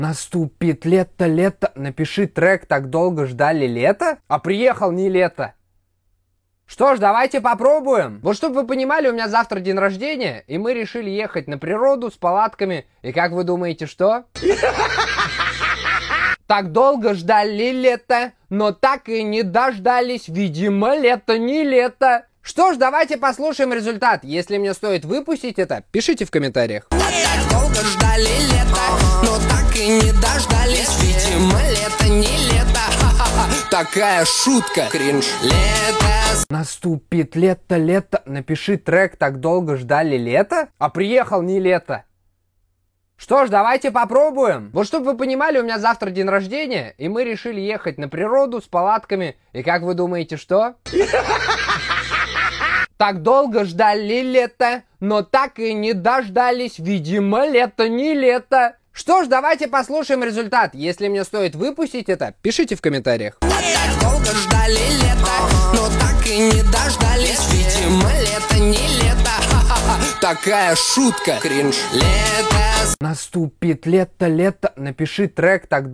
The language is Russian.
Наступит лето, лето, напиши трек, так долго ждали лето, а приехал не лето. Что ж, давайте попробуем. Вот чтобы вы понимали, у меня завтра день рождения, и мы решили ехать на природу с палатками. И как вы думаете, что? Так долго ждали лето, но так и не дождались. Видимо, лето не лето. Что ж, давайте послушаем результат. Если мне стоит выпустить это, пишите в комментариях. Так долго ждали лето, но так и не дождались. Видимо, лето не лето. Такая шутка, кринж. Лето. Наступит лето, лето, напиши трек, так долго ждали лето, а приехал не лето. Что ж, давайте попробуем. Вот чтобы вы понимали, у меня завтра день рождения, и мы решили ехать на природу с палатками. И как вы думаете, что? Так долго ждали лето, но так и не дождались. Видимо, лето не лето. Что ж, давайте послушаем результат. Если мне стоит выпустить это, пишите в комментариях. Так долго ждали лето, но так и не дождались. Видимо, лето не лето. Такая шутка, кринж. Лето. Наступит лето, лето, напиши трек, так